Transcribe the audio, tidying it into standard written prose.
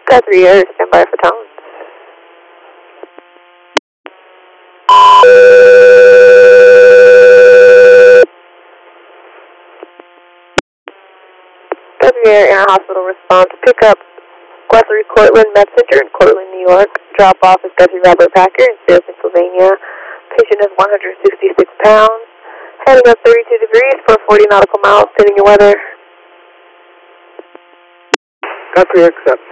Guthrie Air, stand by for tones. Guthrie Air Hospital response. Pick up Guthrie Cortland Messenger in Cortland, New York. Drop off is Guthrie Robert Packer in Sayre, Pennsylvania. Patient is 166 pounds. Heading up 32 degrees for 40 nautical miles. Sending your weather. Guthrie accept.